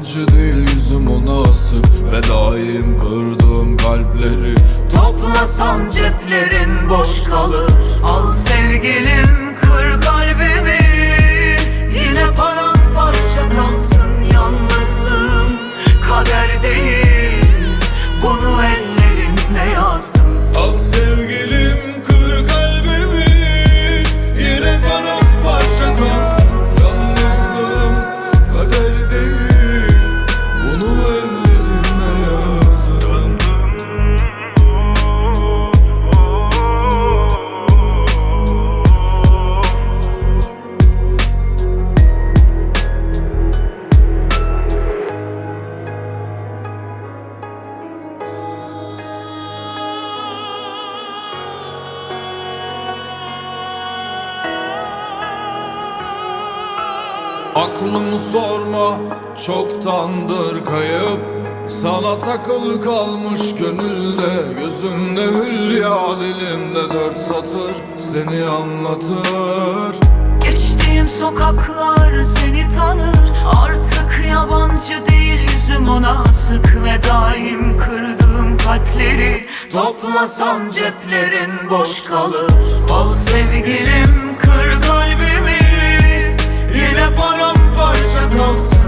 yabancı değil, yüzüm ona asık ve daim kırdığım kalpleri. Toplasan ceplerin boş kalır. Al sevgilim, kır kalbimi. Yine paramparça kalsın yalnızlığım. Kader değil, bunu ellerinle yazdın. Al sevgilim, kır kalbimi. Yine paramparça kalsın yalnızlığım. Kader değil, bunu ellerime yazdım. Aklımı sorma, çoktandır kayıp. Sana takılı kalmış gönülde, gözümde hülya, dilimde 4 satır seni anlatır. Geçtiğim sokaklar seni tanır. Artık yabancı değil, yüzüm ona asık ve daim kırdığım kalpleri. Toplasan ceplerin boş kalır. Al sevgilim, kır kalbimi. Yine paramparça kalsın